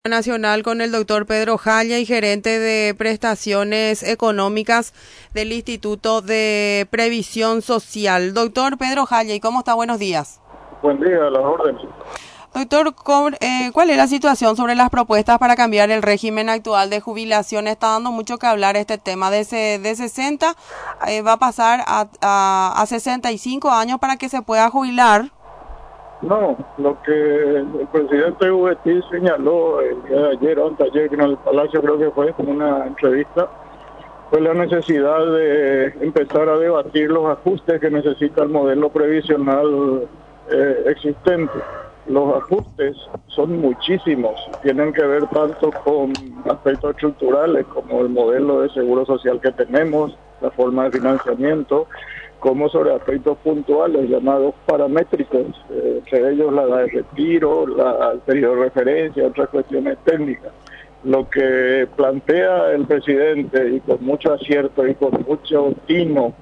Nacional con el doctor Pedro Jaya y gerente de prestaciones económicas del Instituto de Previsión Social. Doctor Pedro Jaya, ¿y cómo está? Buenos días. Buen día, a las órdenes. Doctor, ¿cuál es la situación sobre las propuestas para cambiar el régimen actual de jubilación? Está dando mucho que hablar este tema. De 60 va a pasar a 65 años para que se pueda jubilar. No, lo que el presidente VT señaló el día de ayer o anteayer en el Palacio, creo que fue como una entrevista, fue la necesidad de empezar a debatir los ajustes que necesita el modelo previsional existente. Los ajustes son muchísimos, tienen que ver tanto con aspectos estructurales como el modelo de seguro social que tenemos, la forma de financiamiento, como sobre aspectos puntuales llamados paramétricos, entre ellos la edad de retiro, el periodo de referencia, otras cuestiones técnicas. Lo que plantea el presidente, y con mucho acierto y con mucho tino,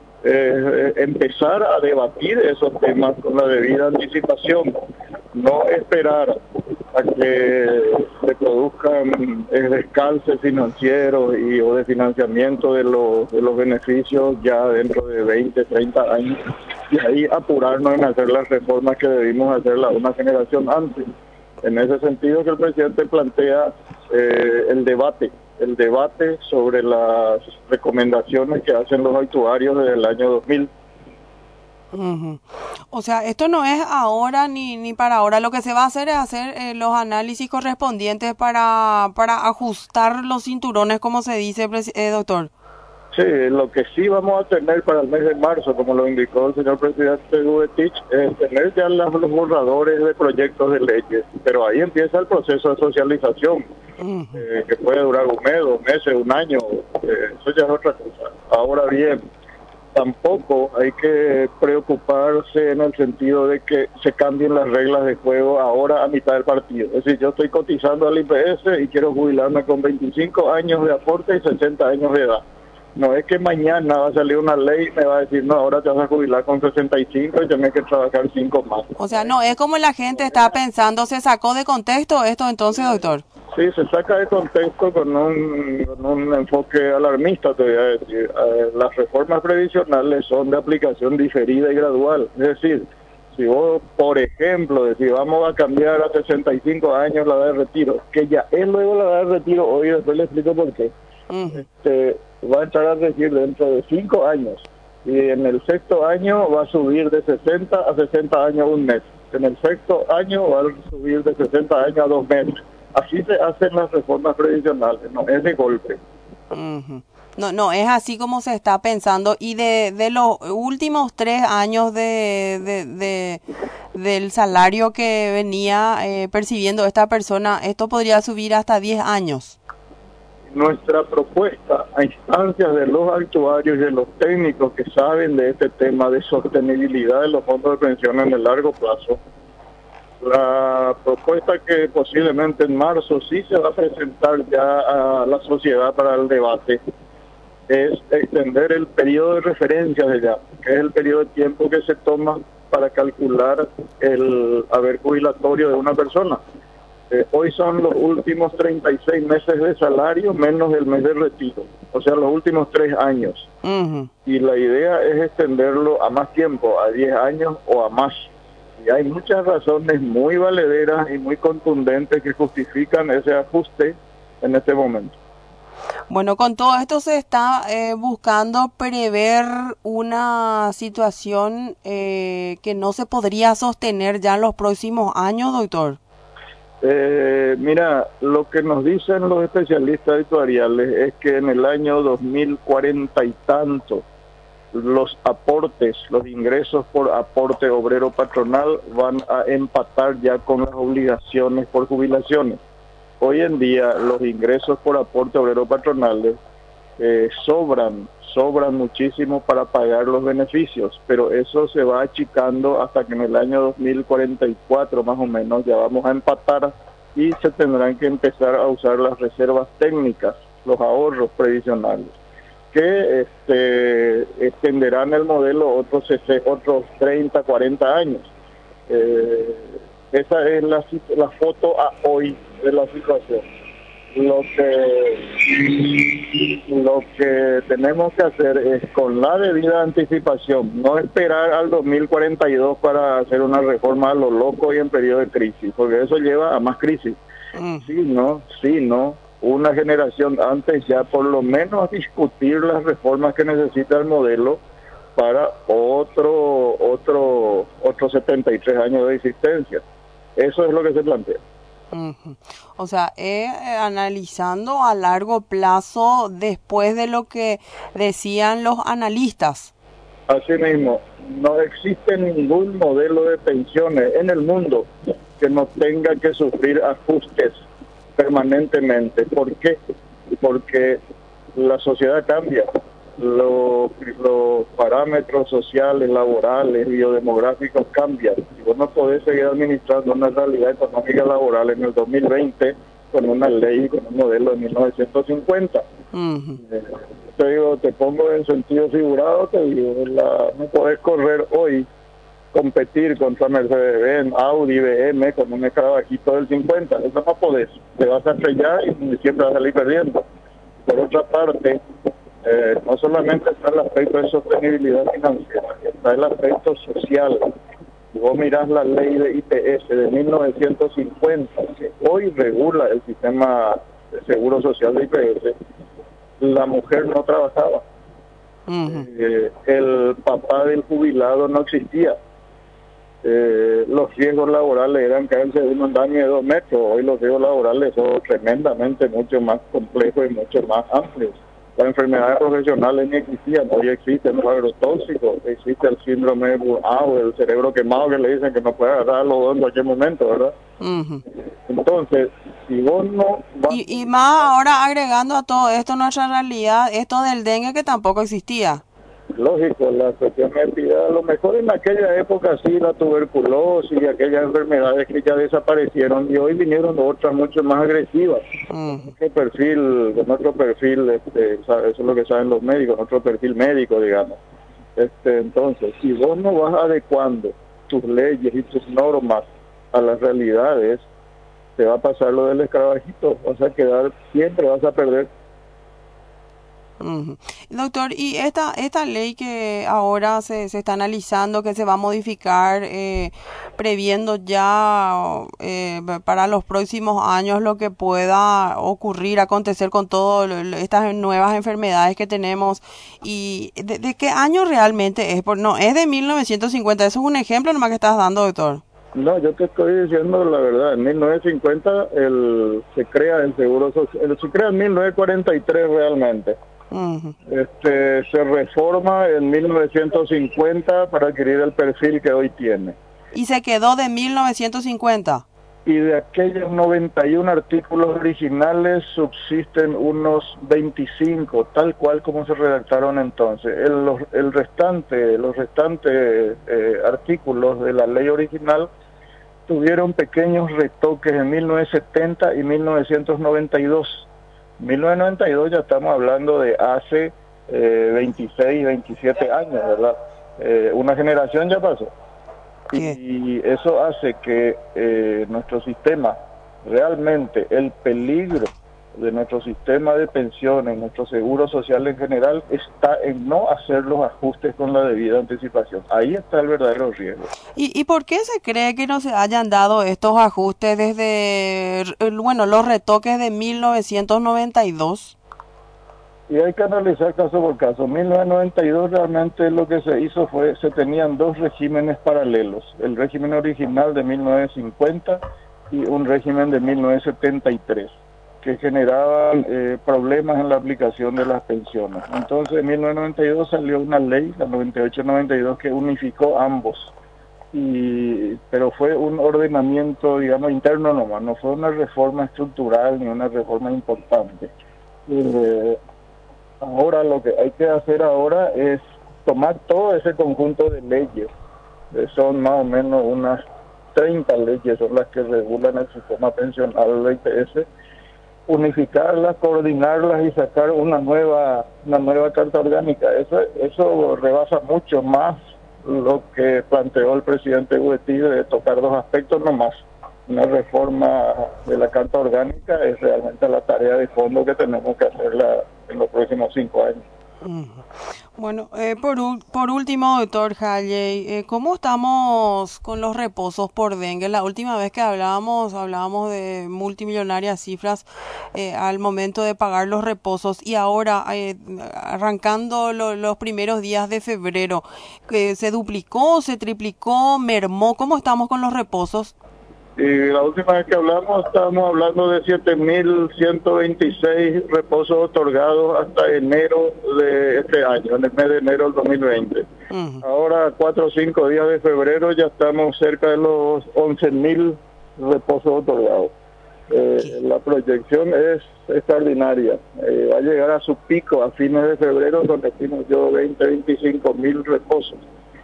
empezar a debatir esos temas con la debida anticipación, no esperar a que se produzcan descalces financieros o de financiamiento de los beneficios ya dentro de 20, 30 años, y ahí apurarnos en hacer las reformas que debimos hacerla una generación antes. En ese sentido que el presidente plantea el debate sobre las recomendaciones que hacen los actuarios desde el año 2000. Uh-huh. O sea, esto no es ahora ni para ahora. Lo que se va a hacer es hacer los análisis correspondientes para ajustar los cinturones, como se dice, doctor. Sí, lo que sí vamos a tener para el mes de marzo, como lo indicó el señor presidente Vuetich, es tener ya los borradores de proyectos de leyes, pero ahí empieza el proceso de socialización, que puede durar un mes, 2 meses, un año, eso ya es otra cosa. Ahora bien, tampoco hay que preocuparse en el sentido de que se cambien las reglas de juego ahora a mitad del partido. Es decir, yo estoy cotizando al IPS y quiero jubilarme con 25 años de aporte y 60 años de edad. No es que mañana va a salir una ley y me va a decir, no, ahora te vas a jubilar con 65 y tenés que trabajar 5 más. O sea, no es como la gente está pensando. ¿Se sacó de contexto esto entonces, doctor? Sí, se saca de contexto con un enfoque alarmista, te voy a decir. Las reformas previsionales son de aplicación diferida y gradual. Es decir, si vos, por ejemplo, decís vamos a cambiar a 65 años la edad de retiro, que ya es luego la edad de retiro, hoy después le explico por qué. Va a entrar a regir dentro de 5 años y en el sexto año va a subir de 60 a 60 años un mes. En el sexto año va a subir de 60 años a 2 meses. Así se hacen las reformas previsionales, no es de golpe. No es así como se está pensando. Y de los últimos 3 años del salario que venía percibiendo esta persona, esto podría subir hasta 10 años. Nuestra propuesta a instancias de los actuarios y de los técnicos que saben de este tema de sostenibilidad de los fondos de pensión en el largo plazo, la propuesta que posiblemente en marzo sí se va a presentar ya a la sociedad para el debate es extender el periodo de referencia de ya, que es el periodo de tiempo que se toma para calcular el haber jubilatorio de una persona. Hoy son los últimos 36 meses de salario menos el mes de retiro, o sea, los últimos 3 años. Y la idea es extenderlo a más tiempo, a 10 años o a más. Y hay muchas razones muy valederas y muy contundentes que justifican ese ajuste en este momento. Bueno, con todo esto se está buscando prever una situación que no se podría sostener ya en los próximos años, doctor. Mira, lo que nos dicen los especialistas actuariales es que en el año 2040 y tanto, los aportes, los ingresos por aporte obrero patronal van a empatar ya con las obligaciones por jubilaciones. Hoy en día los ingresos por aporte obrero patronales sobran muchísimo para pagar los beneficios, pero eso se va achicando hasta que en el año 2044 más o menos ya vamos a empatar y se tendrán que empezar a usar las reservas técnicas, los ahorros previsionales, que extenderán el modelo otros 30, 40 años. Esa es la foto a hoy de la situación. Lo que tenemos que hacer es, con la debida anticipación, no esperar al 2042 para hacer una reforma a lo loco y en periodo de crisis, porque eso lleva a más crisis. Sí, no, una generación antes ya por lo menos discutir las reformas que necesita el modelo para otros 73 años de existencia. Eso es lo que se plantea. O sea, analizando a largo plazo después de lo que decían los analistas. Así mismo, no existe ningún modelo de pensiones en el mundo que no tenga que sufrir ajustes permanentemente. ¿Por qué? Porque la sociedad cambia, los parámetros sociales, laborales, biodemográficos cambian. Si vos no podés seguir administrando una realidad económica laboral en el 2020 con una ley, con un modelo de 1950. Te digo, te pongo en sentido figurado, te digo, no podés correr hoy, competir contra Mercedes-Benz, Audi, BM con un escarabajito del 50. Eso no podés, te vas a estrellar y siempre vas a salir perdiendo. Por otra parte, no solamente está el aspecto de sostenibilidad financiera, está el aspecto social. Si vos mirás la ley de IPS de 1950, que hoy regula el sistema de seguro social de IPS, la mujer no trabajaba. El papá del jubilado no existía. Los riesgos laborales eran caerse de un andamio de 2 metros. Hoy los riesgos laborales son tremendamente mucho más complejos y mucho más amplios. Las enfermedades profesionales ni existían, hoy existen los agrotóxicos, existe el síndrome de burnout, el cerebro quemado que le dicen que no puede agarrar los dos en cualquier momento, ¿verdad? Entonces, si vos no... Y más ahora agregando a todo esto nuestra realidad, esto del dengue que tampoco existía. Lógico, la cuestión de a lo mejor en aquella época sí, la tuberculosis y aquellas enfermedades que ya desaparecieron y hoy vinieron otras mucho más agresivas. Nuestro perfil, eso es lo que saben los médicos, nuestro perfil médico, digamos. Entonces, si vos no vas adecuando tus leyes y tus normas a las realidades, te va a pasar lo del escarabajito, vas a quedar, siempre vas a perder. Doctor, y esta ley que ahora se está analizando, que se va a modificar, previendo ya para los próximos años lo que pueda ocurrir, acontecer con todas estas nuevas enfermedades que tenemos, y ¿de qué año realmente es? No, es de 1950, eso es un ejemplo nomás que estás dando, doctor. No, yo te estoy diciendo la verdad. En 1950 se crea el seguro social, se crea en 1943 realmente. Se reforma en 1950 para adquirir el perfil que hoy tiene. ¿Y se quedó de 1950? Y de aquellos 91 artículos originales subsisten unos 25, tal cual como se redactaron entonces. Los restantes artículos de la ley original tuvieron pequeños retoques en 1970 y 1992. 1992 ya estamos hablando de hace 26, 27 años, ¿verdad? Una generación ya pasó. Y eso hace que nuestro sistema, realmente el peligro de nuestro sistema de pensiones, nuestro seguro social en general, está en no hacer los ajustes con la debida anticipación. Ahí está el verdadero riesgo. ¿Y por qué se cree que no se hayan dado estos ajustes desde, los retoques de 1992? Y hay que analizar caso por caso. En 1992 realmente lo que se hizo se tenían dos regímenes paralelos. El régimen original de 1950 y un régimen de 1973. Que generaban problemas en la aplicación de las pensiones. Entonces, en 1992 salió una ley, la 98-92, que unificó ambos. Pero fue un ordenamiento, digamos, interno nomás, no fue una reforma estructural ni una reforma importante. Ahora lo que hay que hacer ahora es tomar todo ese conjunto de leyes, son más o menos unas 30 leyes, son las que regulan el sistema pensional de IPS, unificarlas, coordinarlas y sacar una nueva carta orgánica. Eso rebasa mucho más lo que planteó el presidente Huetí de tocar dos aspectos nomás. Una reforma de la Carta Orgánica es realmente la tarea de fondo que tenemos que hacerla en los próximos 5 años. Bueno, por último, doctor Halley, ¿cómo estamos con los reposos por dengue? La última vez que hablábamos de multimillonarias cifras al momento de pagar los reposos y ahora, arrancando los primeros días de febrero, ¿se duplicó, se triplicó, mermó? ¿Cómo estamos con los reposos? Y la última vez que estábamos hablando de 7.126 reposos otorgados hasta enero de este año, en el mes de enero del 2020. Ahora, 4 o 5 días de febrero, ya estamos cerca de los 11.000 reposos otorgados. La proyección es extraordinaria. Va a llegar a su pico a fines de febrero, donde estimo yo 25.000 reposos.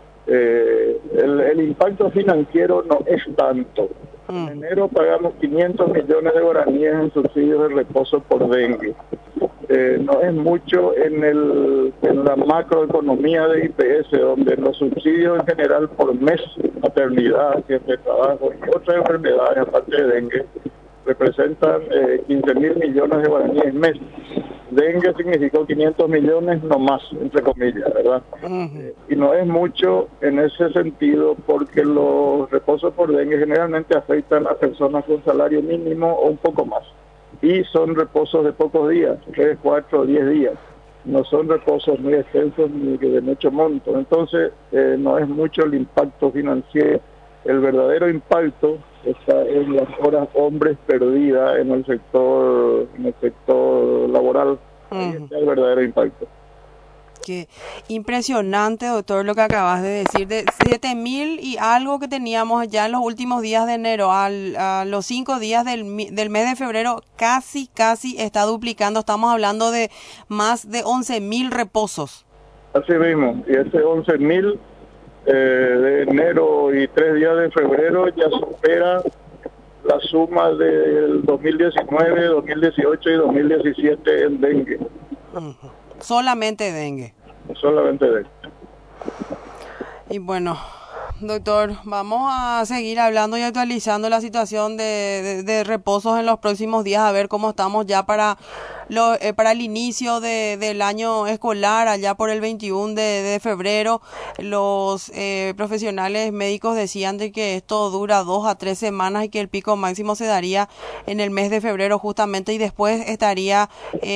El impacto financiero no es tanto. En enero pagamos 500 millones de guaraníes en subsidios de reposo por dengue. No es mucho en la macroeconomía de IPS, donde los subsidios en general por mes, maternidad, tiempo de trabajo y otras enfermedades aparte de dengue, representan 15.000 millones de guaraníes mes. Dengue significó 500 millones no más, entre comillas, ¿verdad? Y no es mucho en ese sentido porque los reposos por dengue generalmente afectan a personas con salario mínimo o un poco más. Y son reposos de pocos días, 3, 4, 10 días. No son reposos muy extensos ni de mucho monto. Entonces, no es mucho el impacto financiero. El verdadero impacto está en las horas hombres perdidas en el sector laboral. Ahí está el verdadero impacto. Qué impresionante, doctor, lo que acabas de decir. De 7.000 y algo que teníamos ya en los últimos días de enero, a los 5 días del mes de febrero, casi está duplicando. Estamos hablando de más de 11.000 reposos. Así mismo, y ese 11.000 de enero y 3 días de febrero ya supera la suma del 2019, 2018 y 2017 en dengue. Solamente dengue. Solamente dengue. Y bueno, doctor, vamos a seguir hablando y actualizando la situación de reposos en los próximos días, a ver cómo estamos ya para el inicio del año escolar, allá por el 21 de febrero. Los profesionales médicos decían de que esto dura 2 a 3 semanas y que el pico máximo se daría en el mes de febrero justamente y después estaría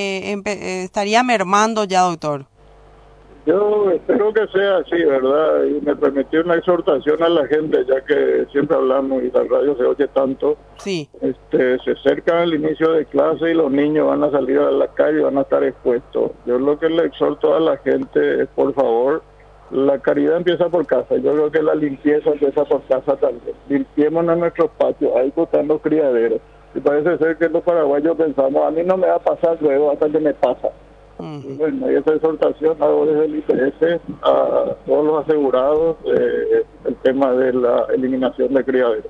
mermando ya, doctor. Yo espero que sea así, ¿verdad? Y me permitió una exhortación a la gente, ya que siempre hablamos y la radio se oye tanto. Sí. Se acerca el inicio de clase y los niños van a salir a la calle y van a estar expuestos. Yo lo que le exhorto a la gente es, por favor, la caridad empieza por casa. Yo creo que la limpieza empieza por casa también. Limpiémonos nuestros patios, ahí están los criaderos. Y parece ser que los paraguayos pensamos, a mí no me va a pasar luego hasta que me pasa. Y bueno, y esa exhortación hago desde el IPS a todos los asegurados el tema de la eliminación de criaderos.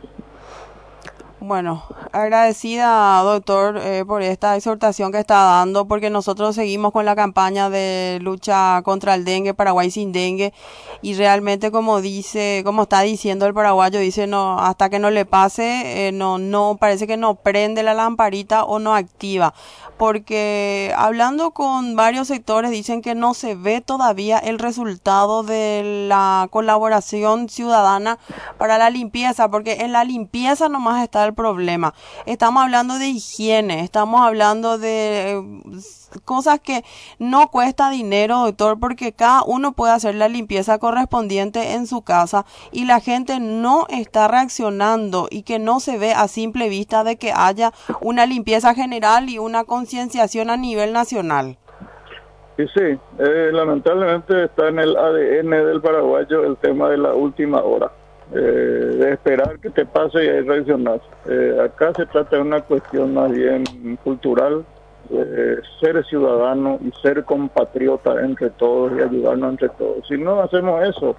Bueno, agradecida, doctor, por esta exhortación que está dando, porque nosotros seguimos con la campaña de lucha contra el dengue, Paraguay sin dengue, y realmente como está diciendo el paraguayo, dice no, hasta que no le pase, no parece que no prende la lamparita o no activa, porque hablando con varios sectores dicen que no se ve todavía el resultado de la colaboración ciudadana para la limpieza, porque en la limpieza nomás está el problema. Estamos hablando de higiene, estamos hablando de cosas que no cuesta dinero, doctor, porque cada uno puede hacer la limpieza correspondiente en su casa y la gente no está reaccionando y que no se ve a simple vista de que haya una limpieza general y una concienciación a nivel nacional. Y sí, lamentablemente está en el ADN del paraguayo el tema de la última hora. De esperar que te pase y ahí reaccionar. Acá se trata de una cuestión más bien cultural, ser ciudadano y ser compatriota entre todos y ayudarnos entre todos. Si no hacemos eso,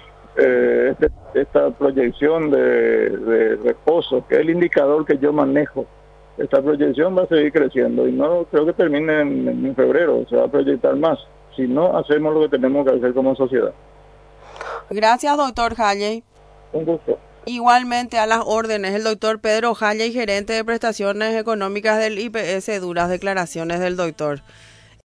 esta proyección de reposo, que es el indicador que yo manejo, esta proyección va a seguir creciendo y no creo que termine en febrero, se va a proyectar más, si no hacemos lo que tenemos que hacer como sociedad. Gracias, doctor Halley. Un gusto. Igualmente a las órdenes, el doctor Pedro Halley, gerente de prestaciones económicas del IPS Duras. Declaraciones del doctor.